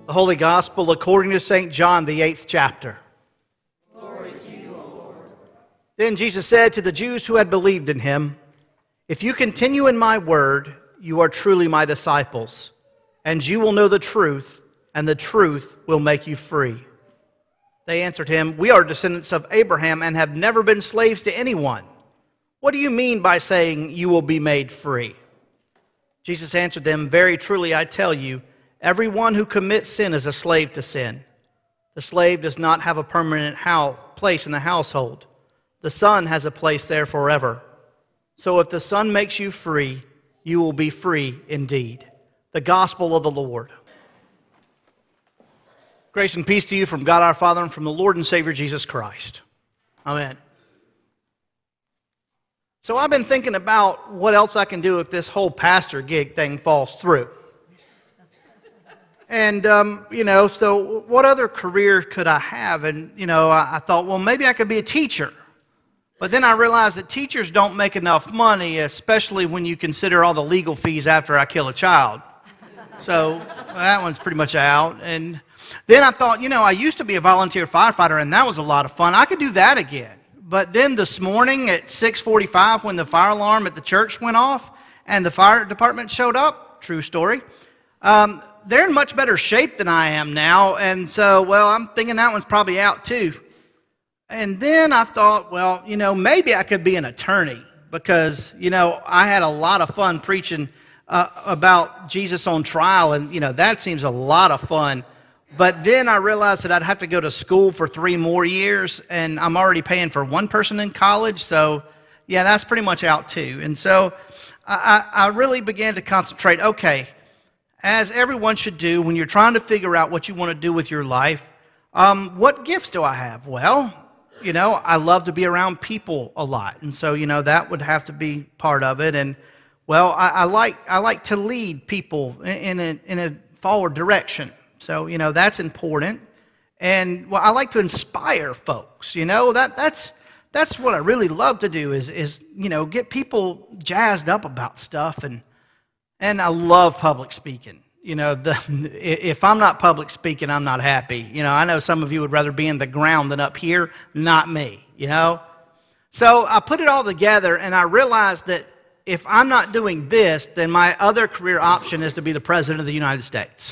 The Holy Gospel according to St. John, the 8th chapter. Glory to you, O Lord. Then Jesus said to the Jews who had believed in him, "If you continue in my word, you are truly my disciples, and you will know the truth, and the truth will make you free." They answered him, "We are descendants of Abraham and have never been slaves to anyone. What do you mean by saying you will be made free?" Jesus answered them, "Very truly I tell you, everyone who commits sin is a slave to sin. The slave does not have a permanent place in the household. The Son has a place there forever. So if the Son makes you free, you will be free indeed." The Gospel of the Lord. Grace and peace to you from God our Father and from the Lord and Savior Jesus Christ. Amen. So I've been thinking about what else I can do if this whole pastor gig thing falls through. And, so what other career could I have? And, I thought, well, maybe I could be a teacher. But then I realized that teachers don't make enough money, especially when you consider all the legal fees after I kill a child. So that one's pretty much out. And then I thought, I used to be a volunteer firefighter, and that was a lot of fun. I could do that again. But then this morning at 6:45, when the fire alarm at the church went off and the fire department showed up, true story, they're in much better shape than I am now. And so, I'm thinking that one's probably out too. And then I thought, maybe I could be an attorney because, I had a lot of fun preaching about Jesus on trial. And, that seems a lot of fun. But then I realized that I'd have to go to school for 3 more years, and I'm already paying for one person in college, so that's pretty much out too. And so I really began to concentrate, okay, as everyone should do when you're trying to figure out what you want to do with your life, what gifts do I have? Well, I love to be around people a lot, and so, that would have to be part of it. And, I like to lead people in a forward direction. So, that's important. And, I like to inspire folks, that's what I really love to do is get people jazzed up about stuff. And I love public speaking. If I'm not public speaking, I'm not happy. I know some of you would rather be in the ground than up here. Not me, So I put it all together, and I realized that if I'm not doing this, then my other career option is to be the President of the United States.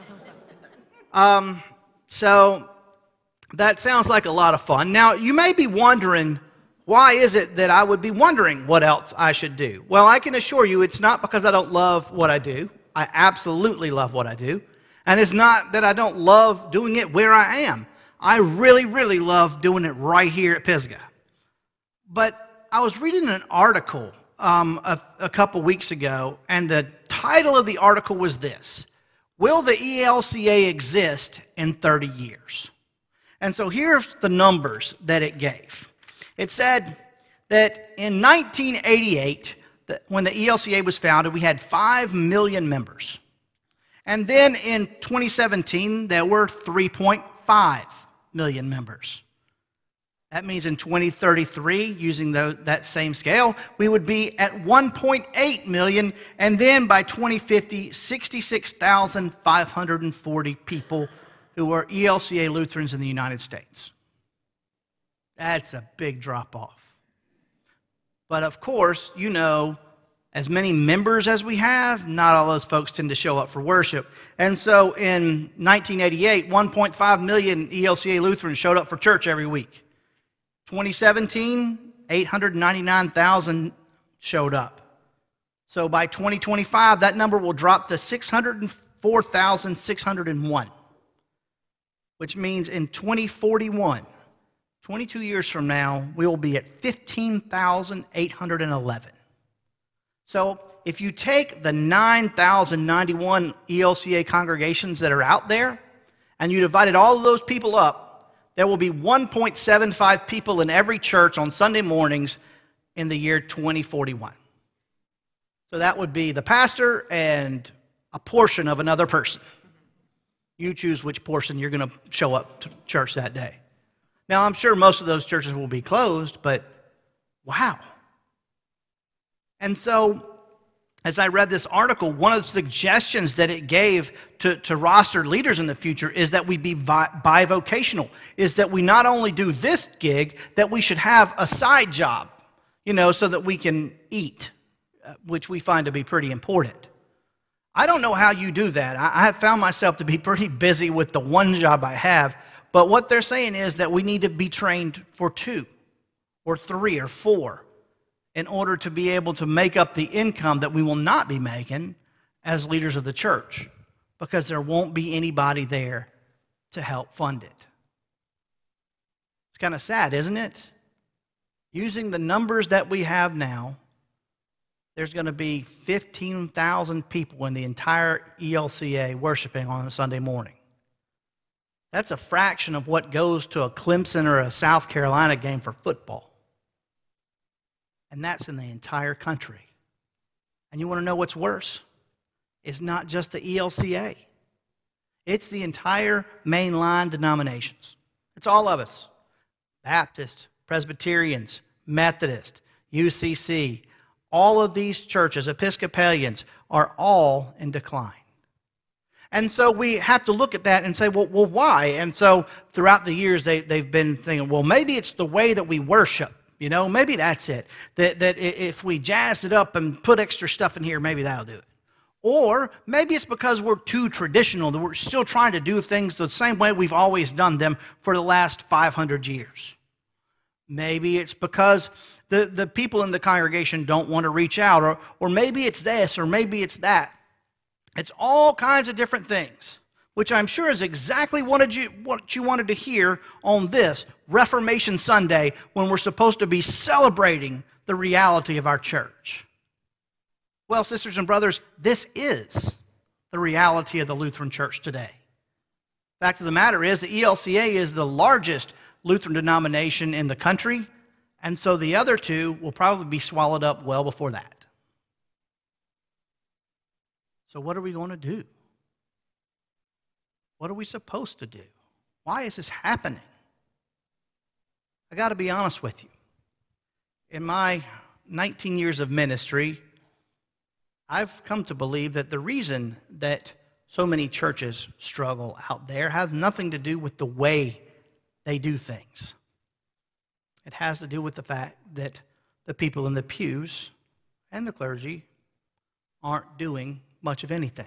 So that sounds like a lot of fun. Now, you may be wondering, why is it that I would be wondering what else I should do? Well, I can assure you it's not because I don't love what I do. I absolutely love what I do. And it's not that I don't love doing it where I am. I really, really love doing it right here at Pisgah. But I was reading an article a couple weeks ago, and the title of the article was this: "Will the ELCA exist in 30 years?" And so here's the numbers that it gave. It said that in 1988, when the ELCA was founded, we had 5 million members. And then in 2017, there were 3.5 million members. That means in 2033, using that same scale, we would be at 1.8 million, and then by 2050, 66,540 people who are ELCA Lutherans in the United States. That's a big drop-off. But of course, as many members as we have, not all those folks tend to show up for worship. And so in 1988, 1.5 million ELCA Lutherans showed up for church every week. 2017, 899,000 showed up. So by 2025, that number will drop to 604,601, which means in 2041, 22 years from now, we will be at 15,811. So if you take the 9,091 ELCA congregations that are out there, and you divided all of those people up, there will be 1.75 people in every church on Sunday mornings in the year 2041. So that would be the pastor and a portion of another person. You choose which portion you're going to show up to church that day. Now, I'm sure most of those churches will be closed, but wow. And so as I read this article, one of the suggestions that it gave to roster leaders in the future is that we be bivocational, is that we not only do this gig, that we should have a side job, so that we can eat, which we find to be pretty important. I don't know how you do that. I have found myself to be pretty busy with the one job I have, but what they're saying is that we need to be trained for 2 or 3 or 4 in order to be able to make up the income that we will not be making as leaders of the church, because there won't be anybody there to help fund it. It's kind of sad, isn't it? Using the numbers that we have now, there's going to be 15,000 people in the entire ELCA worshiping on a Sunday morning. That's a fraction of what goes to a Clemson or a South Carolina game for football. And that's in the entire country. And you want to know what's worse? It's not just the ELCA. It's the entire mainline denominations. It's all of us. Baptist, Presbyterians, Methodist, UCC, all of these churches, Episcopalians, are all in decline. And so we have to look at that and say, well, why? And so throughout the years, they've been thinking, well, maybe it's the way that we worship. Maybe that's it. That if we jazzed it up and put extra stuff in here, maybe that'll do it. Or maybe it's because we're too traditional, that we're still trying to do things the same way we've always done them for the last 500 years. Maybe it's because the people in the congregation don't want to reach out, or maybe it's this, or maybe it's that. It's all kinds of different things, which I'm sure is exactly what you wanted to hear on this Reformation Sunday, when we're supposed to be celebrating the reality of our church. Well, sisters and brothers, this is the reality of the Lutheran Church today. Fact of the matter is, the ELCA is the largest Lutheran denomination in the country, and so the other two will probably be swallowed up well before that. So what are we going to do? What are we supposed to do? Why is this happening? I got to be honest with you. In my 19 years of ministry, I've come to believe that the reason that so many churches struggle out there has nothing to do with the way they do things. It has to do with the fact that the people in the pews and the clergy aren't doing much of anything.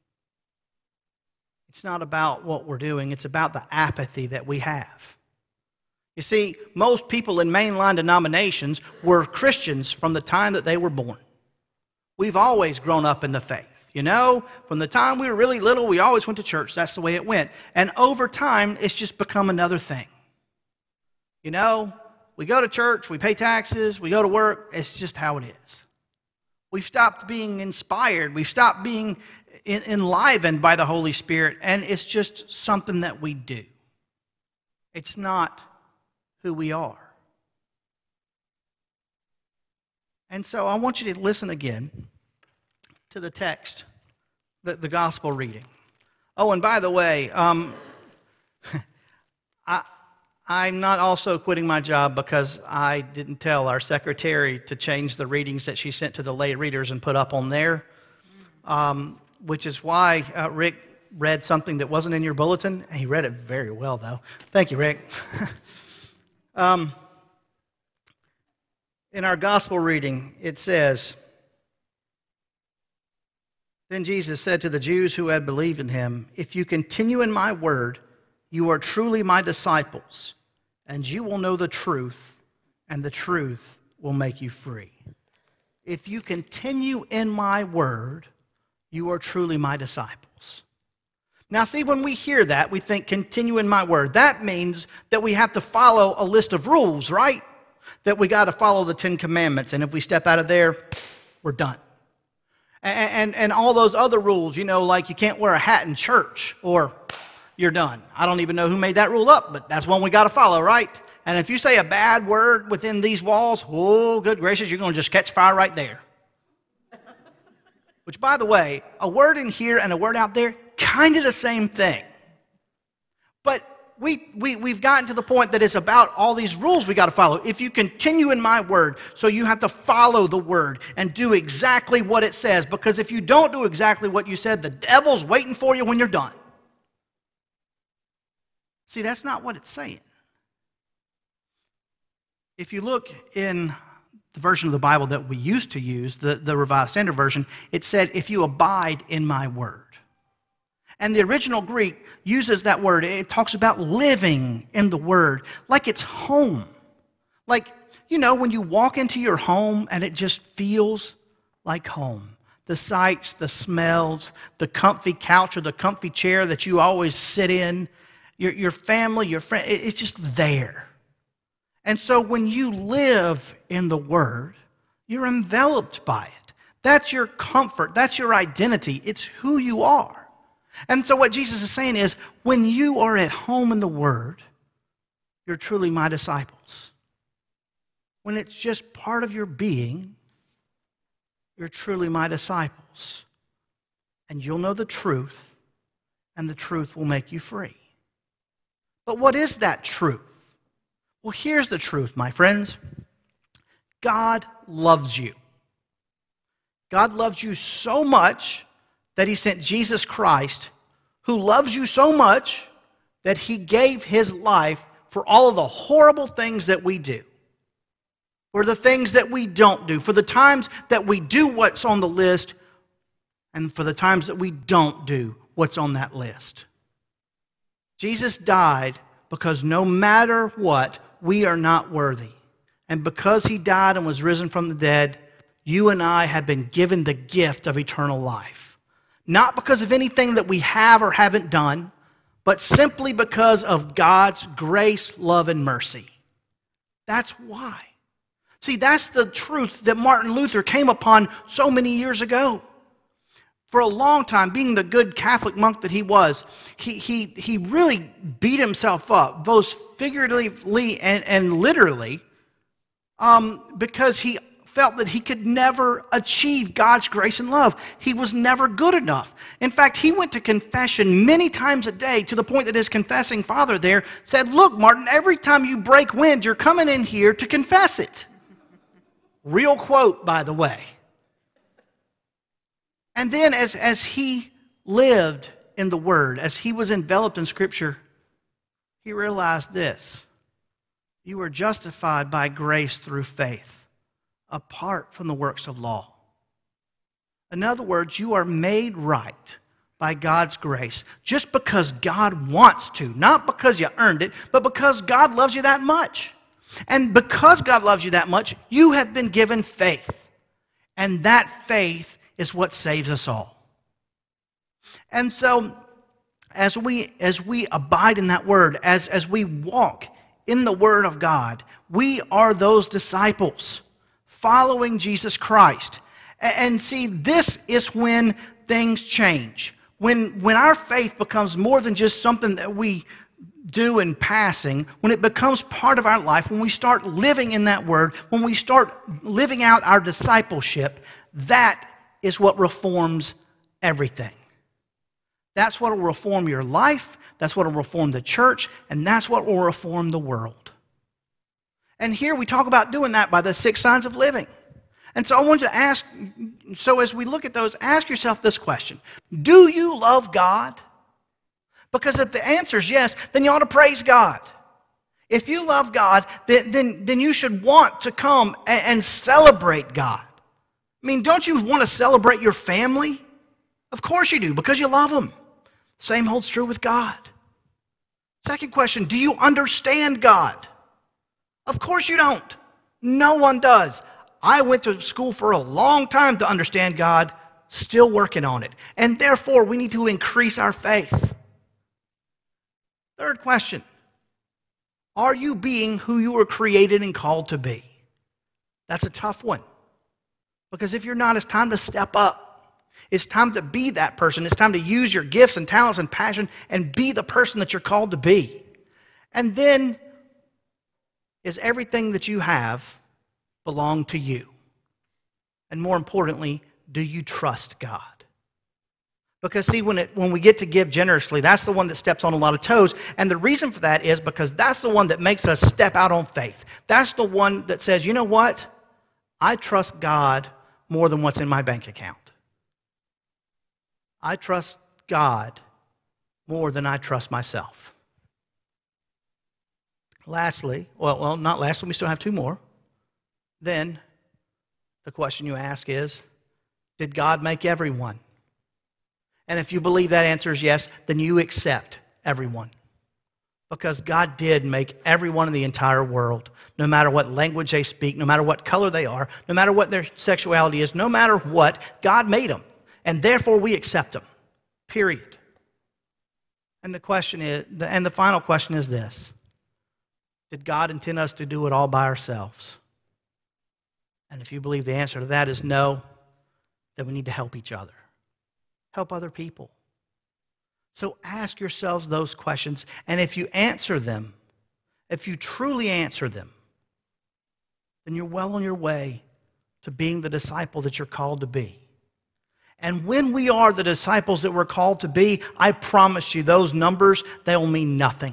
It's not about what we're doing, it's about the apathy that we have. You see, most people in mainline denominations were Christians from the time that they were born. We've always grown up in the faith. From the time we were really little, we always went to church. That's the way it went. And over time, it's just become another thing. We go to church, we pay taxes, we go to work. It's just how it is. We've stopped being inspired. We've stopped being enlivened by the Holy Spirit, and it's just something that we do. It's not who we are. And so I want you to listen again to the text, the gospel reading. Oh, and by the way, I'm not also quitting my job because I didn't tell our secretary to change the readings that she sent to the lay readers and put up on there, which is why Rick read something that wasn't in your bulletin. He read it very well, though. Thank you, Rick. In our gospel reading, it says, "Then Jesus said to the Jews who had believed in him, 'If you continue in my word, you are truly my disciples, and you will know the truth, and the truth will make you free.'" If you continue in my word, you are truly my disciples. Now, see, when we hear that, we think, continue in my word. That means that we have to follow a list of rules, right? That we got to follow the 10 Commandments, and if we step out of there, we're done. And all those other rules, like you can't wear a hat in church, or you're done. I don't even know who made that rule up, but that's one we got to follow, right? And if you say a bad word within these walls, oh, good gracious, you're going to just catch fire right there. Which, by the way, a word in here and a word out there, kind of the same thing. But we've gotten to the point that it's about all these rules we got to follow. If you continue in my word, so you have to follow the word and do exactly what it says. Because if you don't do exactly what you said, the devil's waiting for you when you're done. See, that's not what it's saying. If you look in the version of the Bible that we used to use, the Revised Standard Version, it said, if you abide in my word. And the original Greek uses that word. It talks about living in the word like it's home. Like, you know, when you walk into your home and it just feels like home. The sights, the smells, the comfy couch or the comfy chair that you always sit in, your family, your friend, it's just there. And so when you live in the word, you're enveloped by it. That's your comfort. That's your identity. It's who you are. And so what Jesus is saying is, when you are at home in the Word, you're truly my disciples. When it's just part of your being, you're truly my disciples. And you'll know the truth, and the truth will make you free. But what is that truth? Well, here's the truth, my friends. God loves you. God loves you so much that he sent Jesus Christ, who loves you so much that he gave his life for all of the horrible things that we do, for the things that we don't do, for the times that we do what's on the list, and for the times that we don't do what's on that list. Jesus died because no matter what, we are not worthy. And because he died and was risen from the dead, you and I have been given the gift of eternal life. Not because of anything that we have or haven't done, but simply because of God's grace, love, and mercy. That's why. See, that's the truth that Martin Luther came upon so many years ago. For a long time, being the good Catholic monk that he was, he really beat himself up, both figuratively and literally, because he felt that he could never achieve God's grace and love. He was never good enough. In fact, he went to confession many times a day to the point that his confessing father there said, look, Martin, every time you break wind, you're coming in here to confess it. Real quote, by the way. And then as he lived in the Word, as he was enveloped in Scripture, he realized this. You are justified by grace through faith, apart from the works of law. In other words, you are made right by God's grace just because God wants to, not because you earned it, but because God loves you that much. And because God loves you that much, you have been given faith. And that faith is what saves us all. And so, as we abide in that Word, as we walk in the Word of God, we are those disciples following Jesus Christ. And see, this is when things change. When our faith becomes more than just something that we do in passing, when it becomes part of our life, when we start living in that Word, when we start living out our discipleship, that is what reforms everything. That's what will reform your life, that's what will reform the church, and that's what will reform the world. And here we talk about doing that by the 6 signs of living. And so I want you to ask, so as we look at those, ask yourself this question. Do you love God? Because if the answer is yes, then you ought to praise God. If you love God, then you should want to come and celebrate God. I mean, don't you want to celebrate your family? Of course you do, because you love them. Same holds true with God. Second question, do you understand God? Of course you don't. No one does. I went to school for a long time to understand God, still working on it. And therefore, we need to increase our faith. Third question, are you being who you were created and called to be? That's a tough one. Because if you're not, it's time to step up. It's time to be that person. It's time to use your gifts and talents and passion and be the person that you're called to be. And then, is everything that you have belong to you? And more importantly, do you trust God? Because see, when we get to give generously, that's the one that steps on a lot of toes. And the reason for that is because that's the one that makes us step out on faith. That's the one that says, you know what? I trust God more than what's in my bank account. I trust God more than I trust myself. Lastly, well, not lastly, we still have two more. Then the question you ask is, did God make everyone? And if you believe that answer is yes, then you accept everyone. Because God did make everyone in the entire world, no matter what language they speak, no matter what color they are, no matter what their sexuality is, no matter what, God made them. And therefore we accept them. Period. And the final question is this. Did God intend us to do it all by ourselves? And if you believe the answer to that is no, then we need to help each other. Help other people. So ask yourselves those questions, and if you answer them, if you truly answer them, then you're well on your way to being the disciple that you're called to be. And when we are the disciples that we're called to be, I promise you those numbers, they'll mean nothing.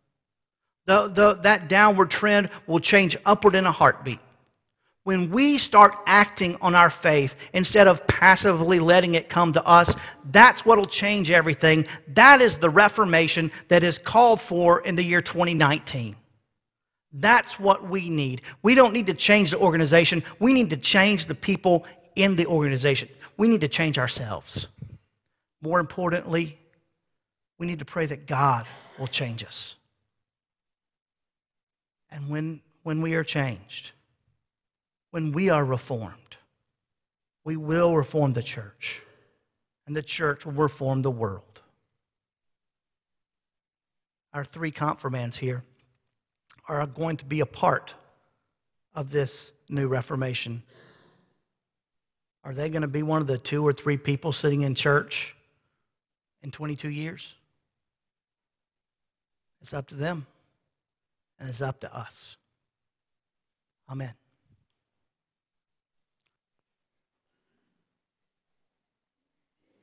That downward trend will change upward in a heartbeat. When we start acting on our faith instead of passively letting it come to us, that's what will change everything. That is the reformation that is called for in the year 2019. That's what we need. We don't need to change the organization. We need to change the people in the organization. We need to change ourselves. More importantly, we need to pray that God will change us. And when we are changed, when we are reformed, we will reform the church, and the church will reform the world. Our three confirmands here are going to be a part of this new reformation. Are they going to be one of the 2 or 3 people sitting in church in 22 years? It's up to them, and it's up to us. Amen.